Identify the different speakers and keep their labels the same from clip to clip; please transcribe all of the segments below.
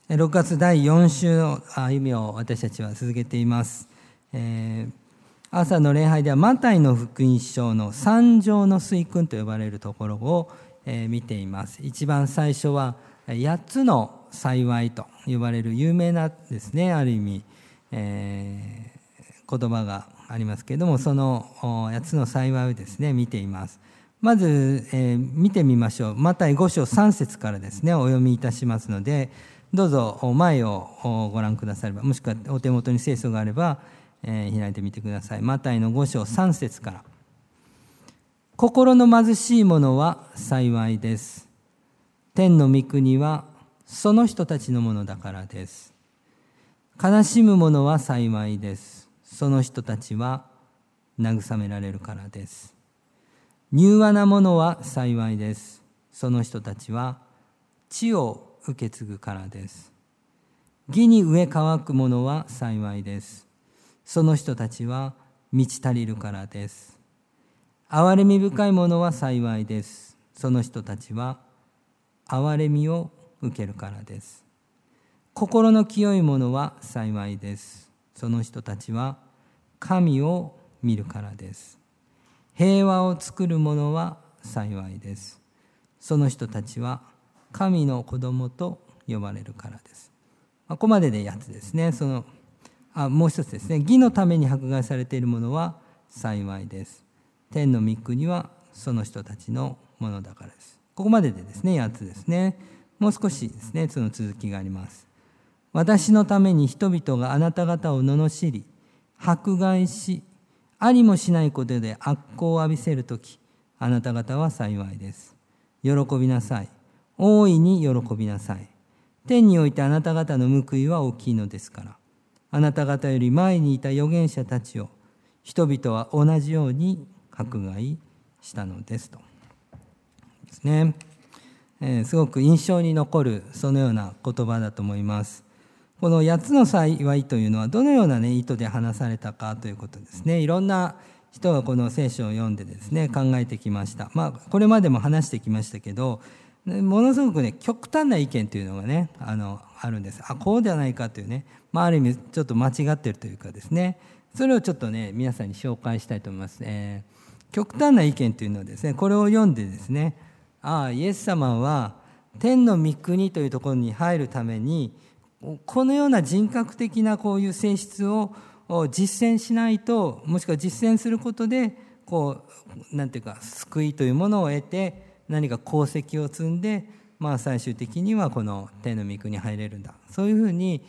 Speaker 1: 6月第4週の歩みを私たちは続けています。朝の礼拝ではマタイの福音書の三条の水訓と呼ばれるところを見ています。一番最初は8つの幸いと呼ばれる有名なですね、ある意味、言葉がありますけれども、その8つの幸いをですね見ています。まず、見てみましょう。マタイ5章3節からですねお読みいたしますので、どうぞ前をご覧くだされば、もしくはお手元に聖書があれば、開いてみてください。マタイの5章3節から。心の貧しい者は幸いです。天の御国はその人たちのものだからです。悲しむ者は幸いです。その人たちは慰められるからです。柔和な者は幸いです。その人たちは地を受け継ぐからです。義に飢え渇く者は幸いです。その人たちは満ち足りるからです。憐れみ深い者は幸いです。その人たちは憐れみを受けるからです。心の清い者は幸いです。その人たちは神を見るからです。平和を作る者は幸いです。その人たちは神の子供と呼ばれるからです。ここまでで8つですね。もう一つですね。義のために迫害されている者は幸いです。天の御国はその人たちのものだからです。ここまででですね、8つですね。もう少しですね、その続きがあります。私のために人々があなた方を罵り、迫害し、ありもしないことで悪行を浴びせるとき、あなた方は幸いです。喜びなさい。大いに喜びなさい。天においてあなた方の報いは大きいのですから。あなた方より前にいた預言者たちを人々は同じように迫害したのですと。ですね。すごく印象に残るそのような言葉だと思います。この8つの幸いというのはどのような、意図で話されたかということですね。いろんな人がこの聖書を読んでですね考えてきました。これまでも話してきましたけど、ものすごく極端な意見というのがねあるんです。こうではないかというね、ある意味ちょっと間違っているというかですね、それをちょっとね皆さんに紹介したいと思います。極端な意見というのはですね、これを読んでですね、イエス様は天の御国というところに入るためにこのような人格的なこういう性質を実践しないと、もしくは実践することでなんていうか救いというものを得て何か功績を積んで、最終的にはこの天の御国に入れるんだ、そういうふうに、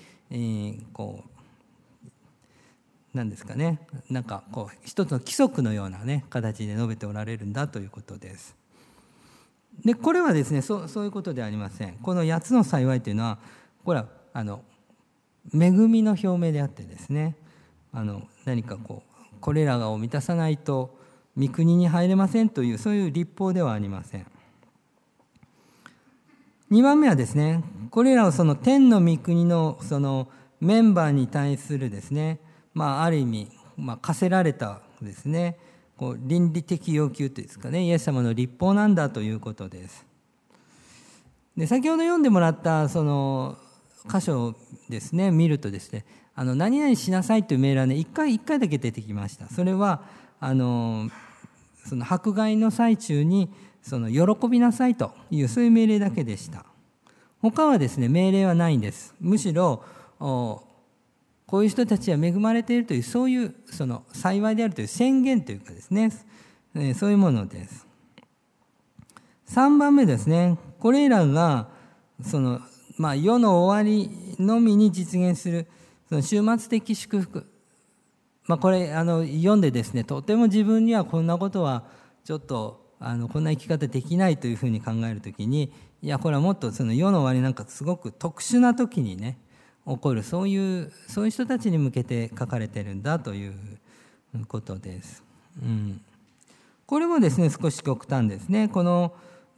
Speaker 1: 何ですかね、一つの規則のような形で述べておられるんだということです。でこれはですね、そういうことではありません。この8つの幸いというのはこれは恵みの表明であってですね、何かこれらを満たさないと御国に入れませんという、そういう律法ではありません。2番目はですね、これらをその天の御国のそのメンバーに対するですね、ある意味、課せられたですね、倫理的要求というんですかね、イエス様の律法なんだということです。で先ほど読んでもらったその箇所をですね見るとですね、何々しなさいという命令はね一回だけ出てきました。それはその迫害の最中に喜びなさいという、そういう命令だけでした。他はですね命令はないんです。むしろこういう人たちは恵まれているという、そういう幸いであるという宣言というかですね、そういうものです。3番目ですね、これらが世の終わりのみに実現するその終末的祝福、これ読んでですね、とても自分にはこんなことはちょっとこんな生き方できないというふうに考えるときに、いやこれはもっと世の終わりなんかすごく特殊な時にね起こる、そういう人たちに向けて書かれてるんだということです。これもですね少し極端ですね。この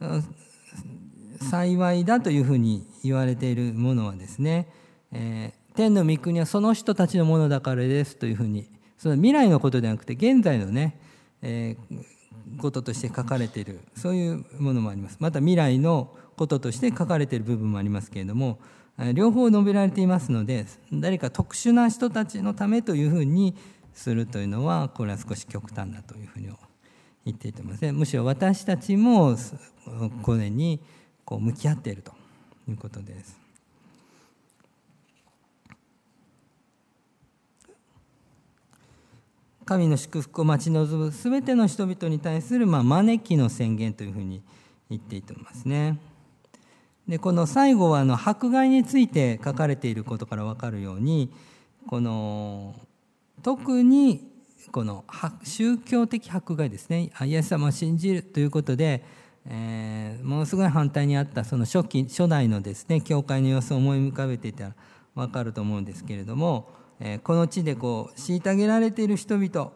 Speaker 1: 幸いだというふうに言われているものはですね、天の御国はその人たちのものだからですというふうに、その未来のことではなくて現在のね、こととして書かれている、そういうものもあります。また未来のこととして書かれている部分もありますけれども、 両方述べられていますので、誰か特殊な人たちのためというふうにするというのは、これは少し極端だというふうに言っていてますね。むしろ私たちもこれに向き合っているということです。神の祝福を待ち望むすべての人々に対する招きの宣言というふうに言っていてますね。でこの最後は迫害について書かれていることから分かるように、特にこの宗教的迫害ですね、イエス様を信じるということで、ものすごい反対にあったその初代のですね教会の様子を思い浮かべていたら分かると思うんですけれども、この地で虐げられている人々、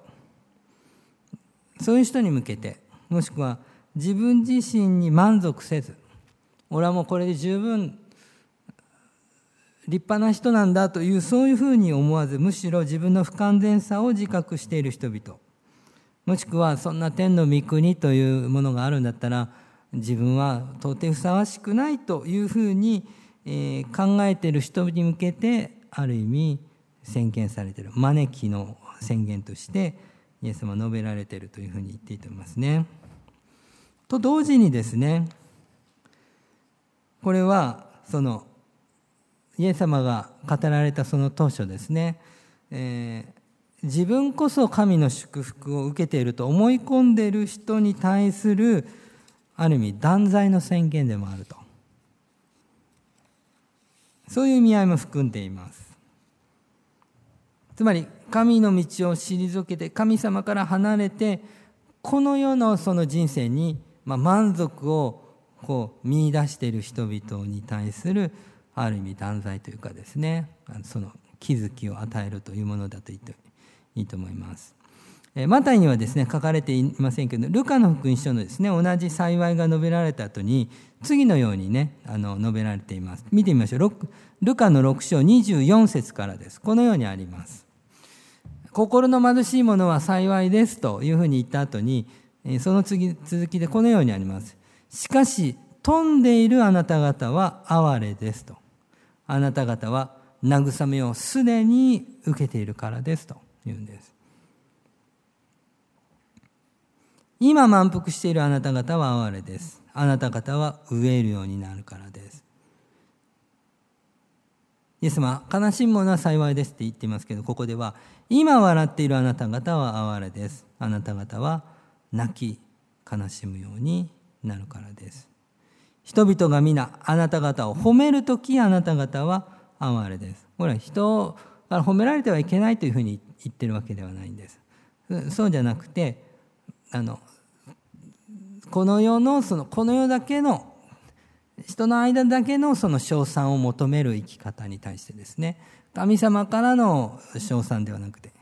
Speaker 1: そういう人に向けて、もしくは自分自身に満足せず、俺はもうこれで十分立派な人なんだという、そういうふうに思わず、むしろ自分の不完全さを自覚している人々、もしくはそんな天の御国というものがあるんだったら自分は到底ふさわしくないというふうに考えている人に向けて、ある意味宣言されている招きの宣言としてイエス様は述べられているというふうに言っていますね。と同時にですね、これはそのイエス様が語られたその当初ですね、自分こそ神の祝福を受けていると思い込んでいる人に対するある意味断罪の宣言でもあると、そういう意味合いも含んでいます。つまり神の道を退けて神様から離れて、この世のその人生に満足を見出している人々に対するある意味断罪というかですね、その気づきを与えるというものだと言っていいと思います。マタイにはですね書かれていませんけど、ルカの福音書のですね同じ幸いが述べられた後に次のようにね述べられています。見てみましょう。ルカの6章24節からです。このようにあります。心の貧しい者は幸いですというふうに言った後に、その続きでこのようにあります。しかし富んでいるあなた方は哀れですと。あなた方は慰めをすでに受けているからですと言うんです。今満腹しているあなた方は哀れです。あなた方は飢えるようになるからです。イエス様は悲しむ者は幸いですって言っていますけど、ここでは今笑っているあなた方は哀れです。あなた方は泣き悲しむようになるからです。人々が皆あなた方を褒めるとき、あなた方は哀れです。これは人から褒められてはいけないというふうに言ってるわけではないんです。そうじゃなくて、この世だけの人の間だけのその称賛を求める生き方に対してですね、神様からの称賛ではなくて、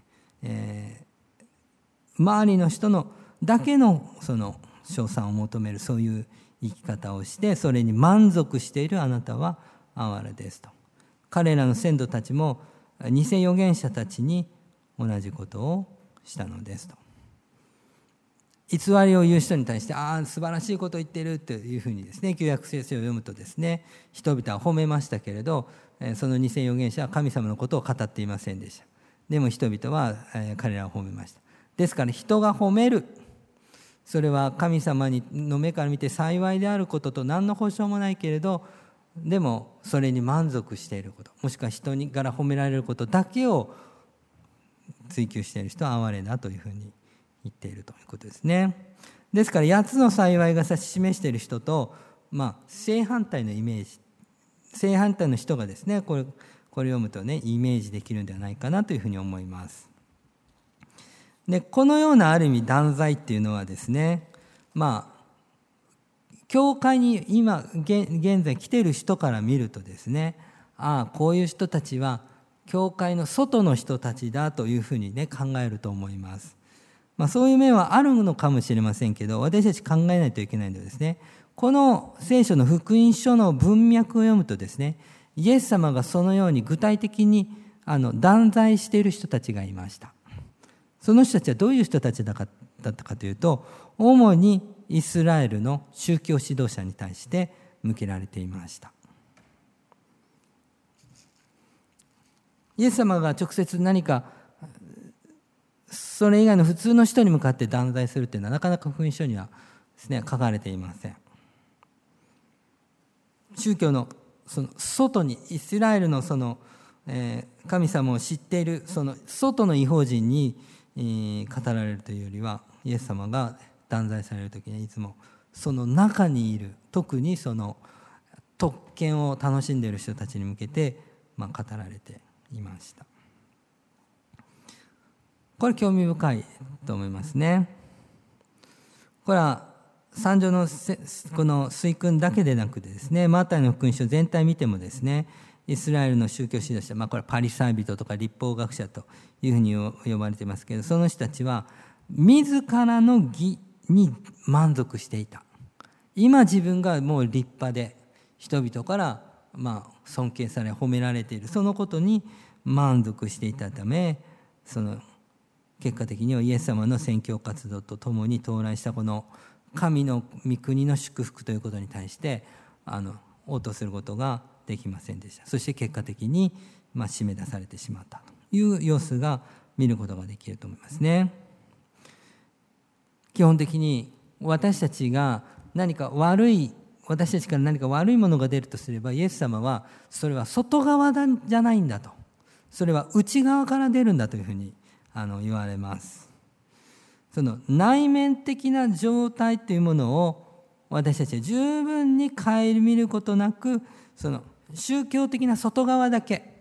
Speaker 1: 周りの人のだけのその称賛を求める、そういう生き方をして、それに満足しているあなたは哀れですと。彼らの先祖たちも偽預言者たちに同じことをしたのですと。偽りを言う人に対して、素晴らしいことを言っているというふうにですね、旧約聖書を読むとですね、人々は褒めましたけれど、その偽預言者は神様のことを語っていませんでした。でも人々は彼らを褒めました。ですから人が褒める、それは神様の目から見て幸いであることと何の保証もないけれど、でもそれに満足していること、もしくは人から褒められることだけを追求している人は哀れだというふうに言っているということですね。ですから8つの幸いが指し示している人と、正反対のイメージ、正反対の人がですね、これ読むとねイメージできるんではないかなというふうに思います。でこのようなある意味断罪っていうのはですね、教会に今現在来ている人から見るとですね、こういう人たちは教会の外の人たちだというふうにね考えると思います。そういう面はあるのかもしれませんけど、私たち考えないといけないのはですね、この聖書の福音書の文脈を読むとですね、イエス様がそのように具体的に断罪している人たちがいました。その人たちはどういう人たちだったかというと、主にイスラエルの宗教指導者に対して向けられていました。 イエス様が直接何かそれ以外の普通の人に向かって断罪するっていうのはなかなか福音書にはですね書かれていません。宗教のその外にイスラエルのその神様を知っているその外の異邦人に語られるというよりは、イエス様が断罪される時にいつもその中にいる、特にその特権を楽しんでいる人たちに向けて語られていました。これ興味深いと思いますね。これは三条のこの水訓だけでなくてですね、マタイの福音書全体見てもですね、イスラエルの宗教指導者、これパリサイ人とか律法学者というふうに呼ばれていますけど、その人たちは自らの義に満足していた。今自分がもう立派で人々から尊敬され褒められている、そのことに満足していたため、その結果的にはイエス様の宣教活動とともに到来したこの神の御国の祝福ということに対して応答することができませんでした。そして結果的に締め出されてしまったという様子が見ることができると思いますね。基本的に私たちから何か悪いものが出るとすれば、イエス様はそれは外側じゃないんだと、それは内側から出るんだというふうに言われます。その内面的な状態というものを私たちは十分に顧みることなく、その宗教的な外側だけ、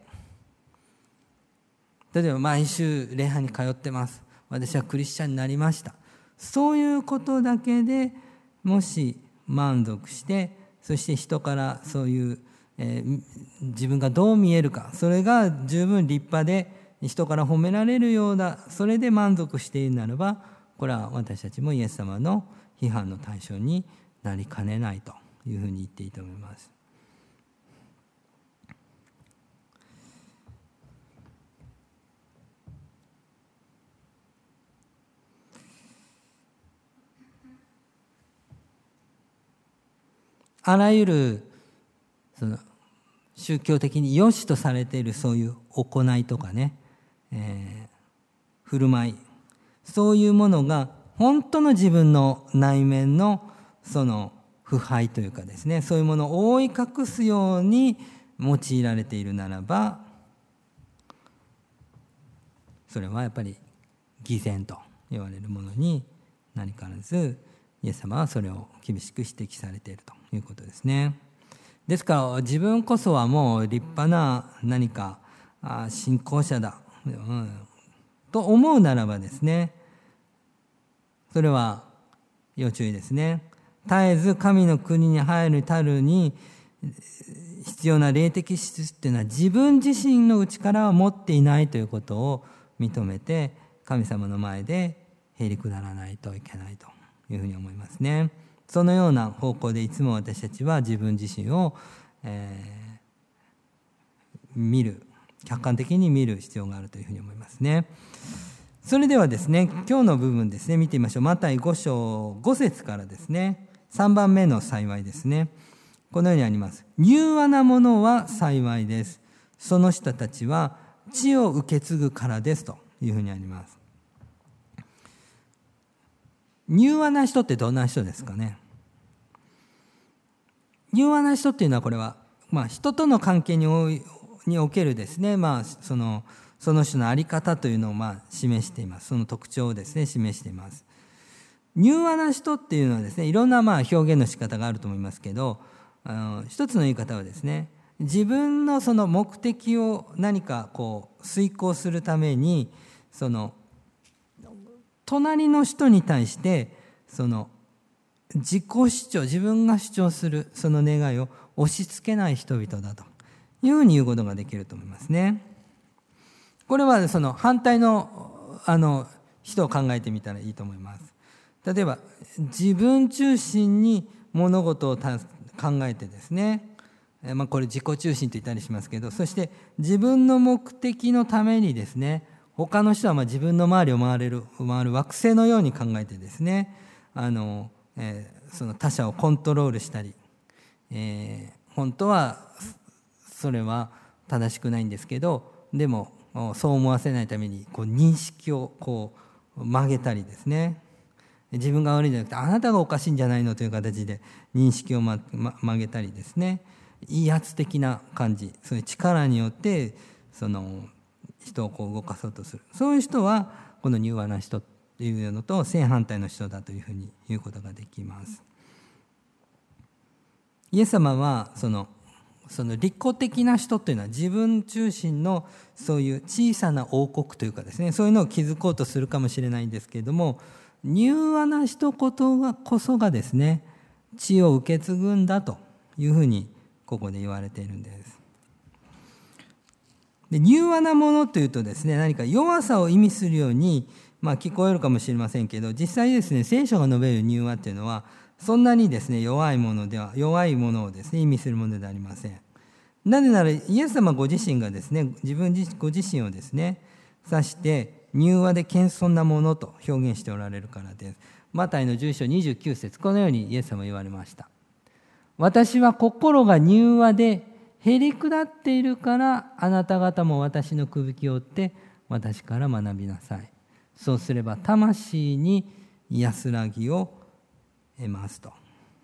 Speaker 1: 例えば毎週礼拝に通ってます、私はクリスチャンになりました、そういうことだけでもし満足して、そして人からそういう、自分がどう見えるか、それが十分立派で人から褒められるような、それで満足しているならば、これは私たちもイエス様の批判の対象になりかねないというふうに言っていいと思います。あらゆるその宗教的に良しとされているそういう行いとかね、振る舞い、そういうものが本当の自分の内面のその腐敗というかですね、そういうものを覆い隠すように用いられているならば、それはやっぱり偽善と言われるものになりかねず、イエス様はそれを厳しく指摘されているということですね。ですから自分こそはもう立派な何か信仰者だ、と思うならばですね、それは要注意ですね。絶えず神の国に入るたるに必要な霊的資質っていうのは自分自身の内からは持っていないということを認めて、神様の前でへりくだらないといけないというふうに思いますね。そのような方向でいつも私たちは自分自身を、客観的に見る必要があるというふうに思いますね。それではですね、今日の部分ですね、見てみましょう。マタイ5章5節からですね、3番目の幸いですね。このようにあります。柔和なものは幸いです。その人たちは地を受け継ぐからですというふうにあります。柔和な人ってどんな人ですかね。柔和な人っていうのは、これは、人との関係におけるですね、その人の在り方というのを示しています。その特徴をですね示しています。柔和な人っていうのはですね、いろんな表現の仕方があると思いますけど、一つの言い方はですね、自分のその目的を何か遂行するために、その隣の人に対してその自己主張、自分が主張するその願いを押し付けない人々だというふうに言うことができると思いますね。これはその反対の人を考えてみたらいいと思います。例えば自分中心に物事を考えてですね、これ自己中心と言ったりしますけど、そして自分の目的のためにですね、他の人は自分の周りを回る惑星のように考えてですね、その他者をコントロールしたり、本当はそれは正しくないんですけど、 でもそう思わせないために認識を曲げたりですね、自分が悪いんじゃなくてあなたがおかしいんじゃないのという形で認識を曲げたりですね、威圧的な感じ、そういう力によってその人を動かそうとする、そういう人はこの柔和な人っていうのと正反対の人だというふうに言うことができます。イエス様はその利己的な人というのは自分中心のそういう小さな王国というかですね、そういうのを築こうとするかもしれないんですけれども、柔和な人こそがですね、地を受け継ぐんだというふうにここで言われているんです。で、柔和なものというとですね、何か弱さを意味するように、聞こえるかもしれませんけど、実際ですね、聖書が述べる柔和というのはそんなにですね弱いものをですね意味するものではありません。なぜならイエス様ご自身がですねご自身をですね指して柔和で謙遜なものと表現しておられるからです。マタイの10章29節、このようにイエス様は言われました。私は心が柔和でへりくだっているから、あなた方も私のくびきを追って私から学びなさい。そうすれば魂に安らぎを得ますと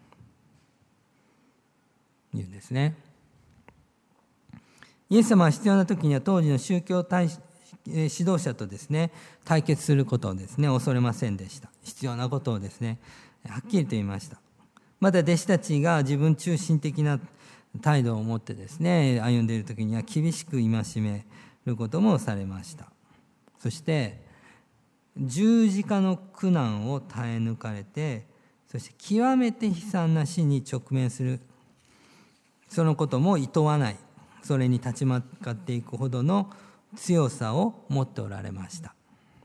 Speaker 1: 言うんですね。イエス様は必要な時には当時の宗教指導者とですね対決することをですね恐れませんでした。必要なことをですねはっきりと言いました。また弟子たちが自分中心的な態度を持ってですね歩んでいる時には厳しく戒めることもされました。そして十字架の苦難を耐え抜かれて、そして極めて悲惨な死に直面する、そのことも厭わない、それに立ち向かっていくほどの強さを持っておられました。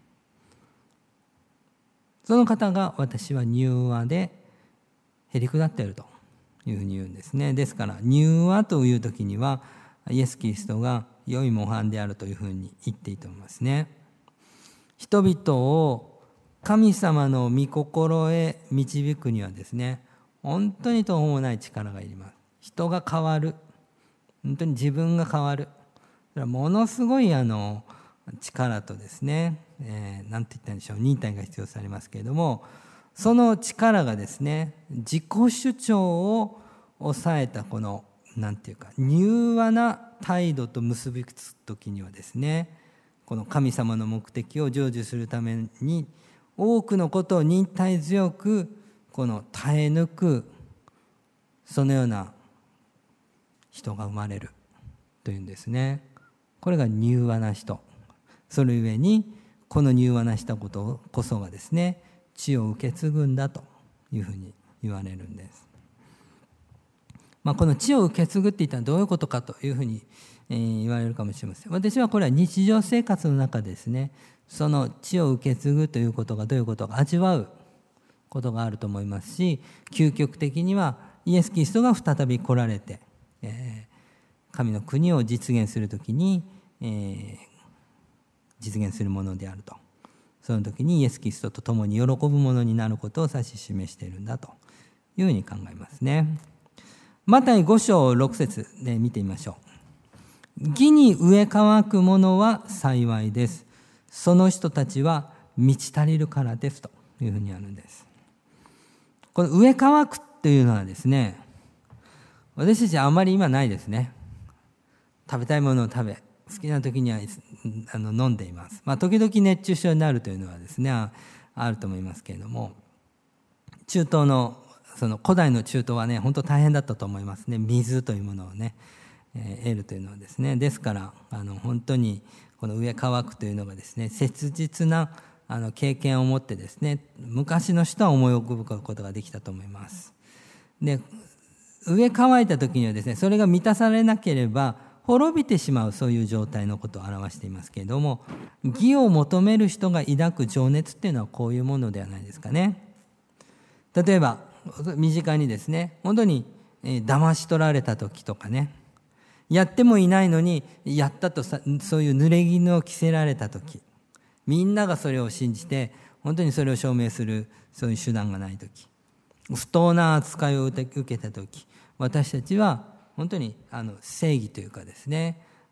Speaker 1: その方が私は柔和でへりくだっているというふうに言うんですね。ですから柔和という時にはイエス・キリストが良い模範であるというふうに言っていいと思いますね。人々を神様の御心へ導くにはですね、本当に途方もない力がいります。人が変わる、本当に自分が変わる、それはものすごい力とですね、なんて言ったんでしょう、忍耐が必要されますけれども、その力がですね、自己主張を抑えたこのなんていうか柔和な態度と結びつく時にはですね、この神様の目的を成就するために多くのことを忍耐強く耐え抜く、そのような人が生まれるというんですね。これが柔和な人。それゆえにこの柔和な人こそがですね地を受け継ぐんだというふうに言われるんです。この地を受け継ぐって言ったらどういうことかというふうに言われるかもしれません。私はこれは日常生活の中でですね、その地を受け継ぐということがどういうことか味わうことがあると思いますし、究極的にはイエス・キリストが再び来られて、神の国を実現するときに、実現するものであると。その時にイエス・キリストと共に喜ぶものになることを指し示しているんだというふうに考えますね。マタイ5章6節で見てみましょう。義に植え乾く者は幸いです。その人たちは満ち足りるからですというふうにあるんです。この植え乾くっていうのはですね、私たちはあまり今ないですね。食べたいものを食べ、好きな時には飲んでいます。時々熱中症になるというのはですね、あると思いますけれども、中東のその古代の中東はね、本当大変だったと思いますね。水というものをね、得るというのはですね。ですから本当にこの植え乾くというのがですね、切実な経験を持ってですね、昔の人は思い浮かぶことができたと思います。で、植え乾いた時にはですね、それが満たされなければ滅びてしまう、そういう状態のことを表していますけれども、義を求める人が抱く情熱っていうのはこういうものではないですかね。例えば身近にですね、本当に騙し取られた時とかね、やってもいないのにやったとそういう濡れ衣を着せられた時、みんながそれを信じて本当にそれを証明するそういう手段がない時、不当な扱いを受けた時、私たちは本当に正義というかですね、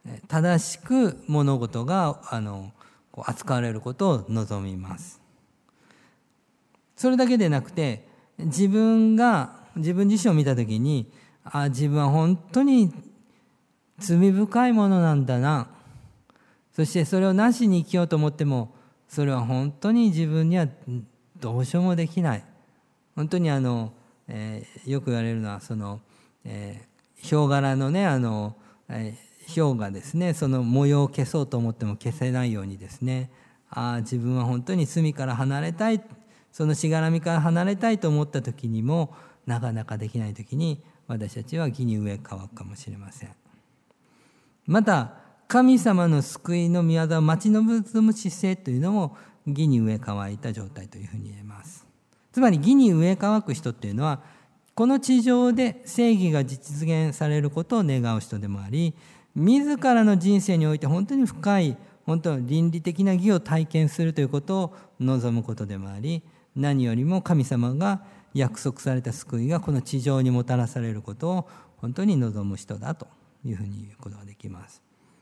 Speaker 1: 正しく物事がこう扱われることを望みます。それだけでなくて、自分自身を見たときに、自分は本当に罪深いものなんだな、そしてそれをなしに生きようと思ってもそれは本当に自分にはどうしようもできない。本当によく言われるのはヒョウ柄のねヒョウがですね、その模様を消そうと思っても消せないようにですね、自分は本当に罪から離れたい、そのしがらみから離れたいと思った時にもなかなかできない時に、私たちは義に植え替わるかもしれません。また神様の救いの御業を待ち望む姿勢というのも義に植え替いた状態というふうに言えます。つまり義に植え替わく人というのは、この地上で正義が実現されることを願う人でもあり、自らの人生において本当に深い本当に倫理的な義を体験するということを望むことでもあり、何よりも神様が約束された救いがこの地上にもたらされることを本当に望む人だというふうに言うことができます。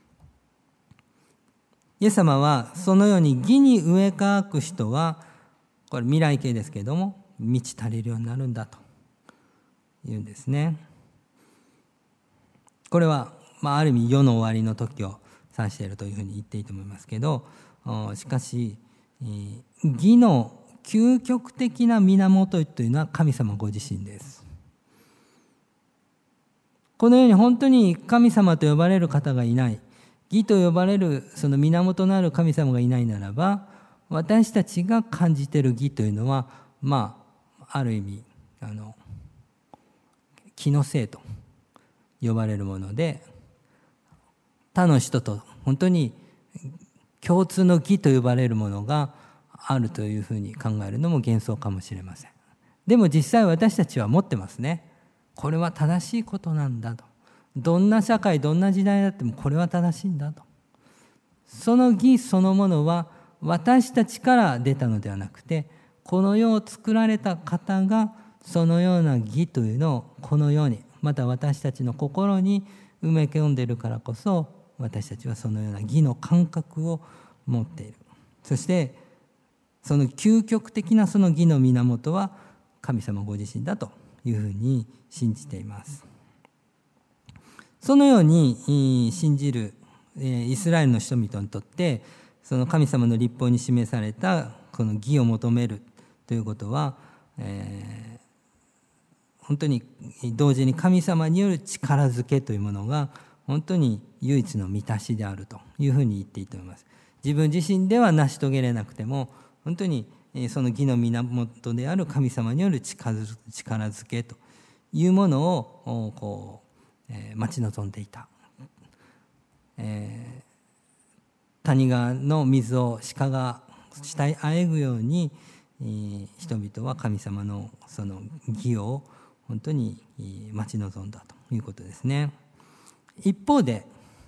Speaker 1: イエス様はそのように義に植え替わく人は、これ未来形ですけれども、満ち足りるようになるんだと言うんですね。これは、ある意味世の終わりの時を指しているというふうに言っていいと思いますけど、しかし義の究極的な源というのは神様ご自身です。このように本当に神様と呼ばれる方がいない、義と呼ばれるその源のある神様がいないならば、私たちが感じている義というのは、ある意味気のせいと呼ばれるもので、他の人と本当に共通の義と呼ばれるものがあるというふうに考えるのも幻想かもしれません。でも実際私たちは持ってますね。これは正しいことなんだと。どんな社会、どんな時代だってもこれは正しいんだと。その義そのものは私たちから出たのではなくて、この世を作られた方がそのような義というのをこの世に、また私たちの心に埋め込んでいるからこそ、私たちはそのような義の感覚を持っている。そしてその究極的なその義の源は神様ご自身だというふうに信じています。そのように信じるイスラエルの人々にとって、その神様の律法に示されたこの義を求めるということは、本当に同時に神様による力づけというものが本当に唯一の満たしであるというふうに言っていいと思います。自分自身では成し遂げれなくても、本当にその義の源である神様による力づけというものを待ち望んでいた。谷川の水を鹿が慕いあえぐように、人々は神様のその義を本当に待ち望んだということですね。一方で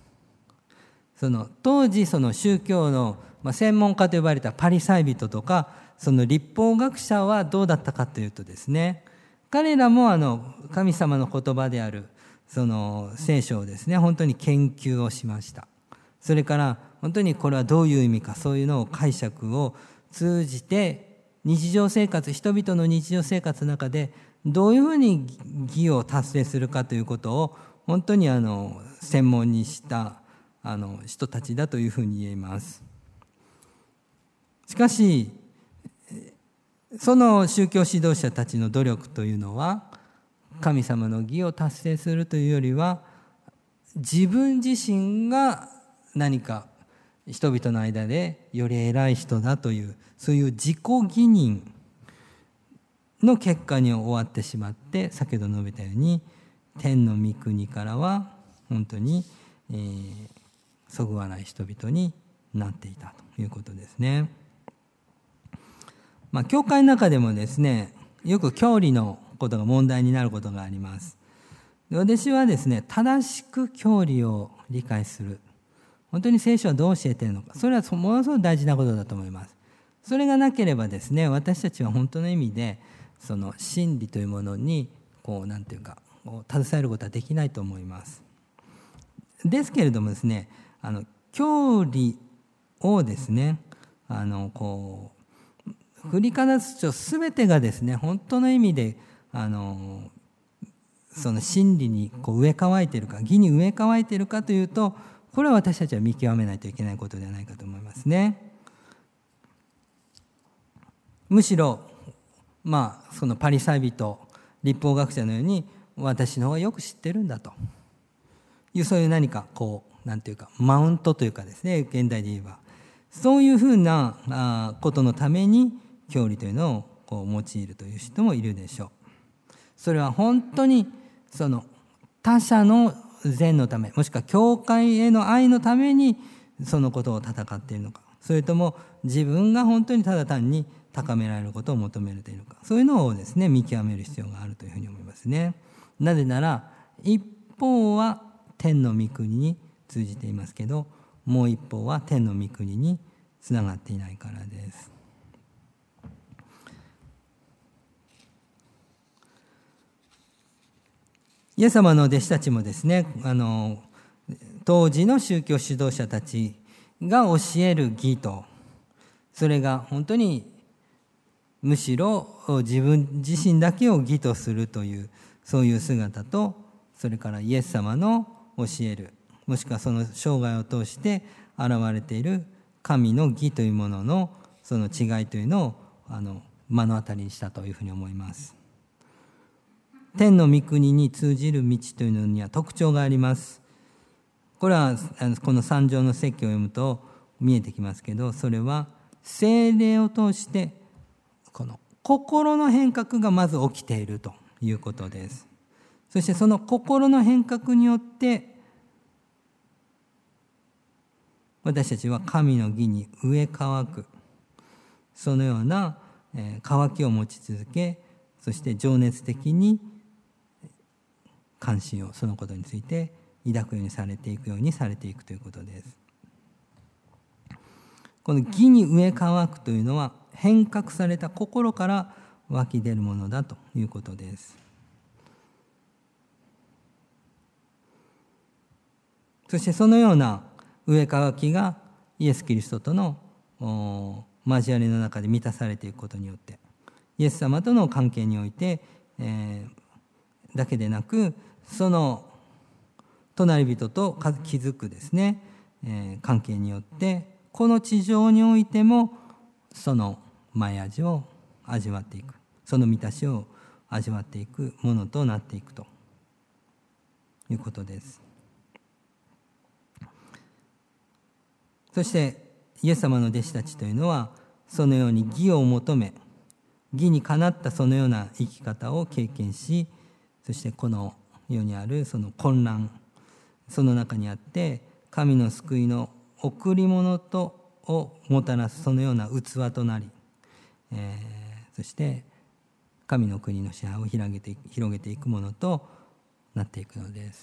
Speaker 1: 当時その宗教の専門家と呼ばれたパリサイ人とか、その律法学者はどうだったかというとですね、彼らも神様の言葉であるその聖書をですね、本当に研究をしました。それから本当にこれはどういう意味か、そういうのを解釈を通じて日常生活、人々の日常生活の中でどういうふうに義を達成するかということを本当に専門にした人たちだというふうに言えます。しかしその宗教指導者たちの努力というのは、神様の義を達成するというよりは、自分自身が何か人々の間でより偉い人だという、そういう自己義認の結果に終わってしまって、先ほど述べたように天の御国からは本当にそぐわない人々になっていたということですね。教会の中でもですね、よく教理のことが問題になることがあります。私はですね、正しく教理を理解する、本当に聖書はどう教えているのか、それはものすごく大事なことだと思います。それがなければですね、私たちは本当の意味でその真理というものに携えることはできないと思います。 ですけれどもですね、教理をですね、振りかざすと全てがですね、本当の意味でその真理に植え替えているか、義に植え替えているかというと、これは私たちは見極めないといけないことではないかと思いますね。むしろそのパリサイ人、律法学者のように、私の方がよく知ってるんだという、そういう何かなんていうかマウントというかですね、現代で言えばそういうふうなことのために教理というのを用いるという人もいるでしょう。それは本当にその他者の善のため、もしくは教会への愛のためにそのことを戦っているのか、それとも自分が本当にただ単に高められることを求めているのか、そういうのをですね見極める必要があるというふうに思いますね。なぜなら一方は天の御国に通じていますけど、もう一方は天の御国につながっていないからです。イエス様の弟子たちもですね、当時の宗教指導者たちが教える義と、それが本当にむしろ自分自身だけを義とするという、そういう姿と、それからイエス様の教える、もしくはその生涯を通して現れている神の義というもののその違いというのを目の当たりにしたというふうに思います。天の御国に通じる道というのには特徴があります。これはこの三条の説教を読むと見えてきますけど、それは聖霊を通してこの心の変革がまず起きているということです。そしてその心の変革によって私たちは神の義に植え乾く、そのような渇きを持ち続け、そして情熱的に関心をそのことについて抱くようにされていくということです。この義に植え乾くというのは変革された心から湧き出るものだということです。そしてそのような植え乾きがイエス・キリストとの交わりの中で満たされていくことによって、イエス様との関係において、だけでなく、その隣人と築くですね、関係によって、この地上においてもその前味を味わっていく、その満たしを味わっていくものとなっていくということです。そしてイエス様の弟子たちというのは、そのように義を求め、義にかなったそのような生き方を経験し、そしてこの世にあるその混乱、その中にあって神の救いの贈り物をもたらすそのような器となり、そして神の国の支配を広げていくものとなっていくのです。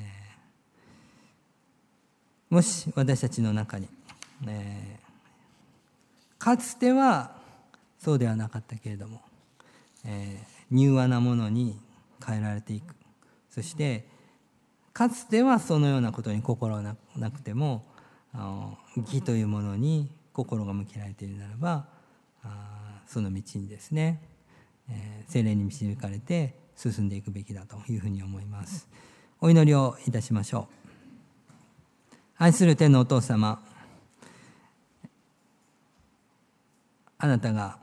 Speaker 1: もし私たちの中に、かつてはそうではなかったけれども、柔和なものに変えられていく、そしてかつてはそのようなことに心はなくても、義というものに心が向けられているならば、その道にですね、聖霊に導かれて進んでいくべきだというふうに思います。お祈りをいたしましょう。愛する天のお父様、あなたが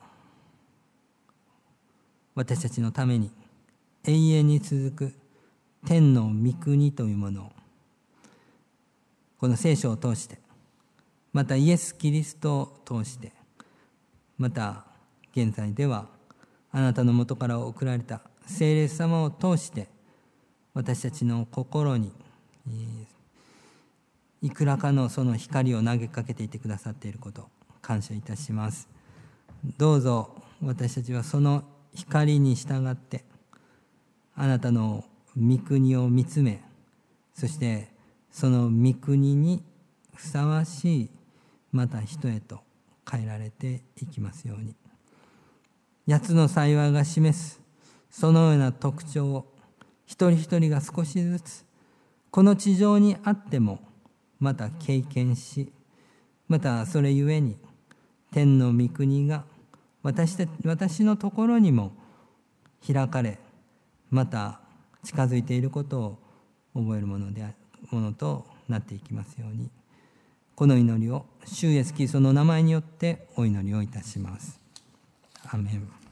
Speaker 1: 私たちのために永遠に続く天の御国というものを、この聖書を通して、またイエス・キリストを通して、また現在ではあなたのもとから送られた聖霊様を通して、私たちの心にいくらかのその光を投げかけていてくださっていることを感謝いたします。どうぞ私たちはその光に従ってあなたの御国を見つめ、そしてその御国にふさわしいまた人へと変えられていきますように、八つの幸いが示すそのような特徴を一人一人が少しずつこの地上にあってもまた経験し、またそれゆえに天の御国が私のところにも開かれ、また近づいていることを覚えるものとなっていきますように、この祈りを主イエスキリストの名前によってお祈りをいたします。アーメン。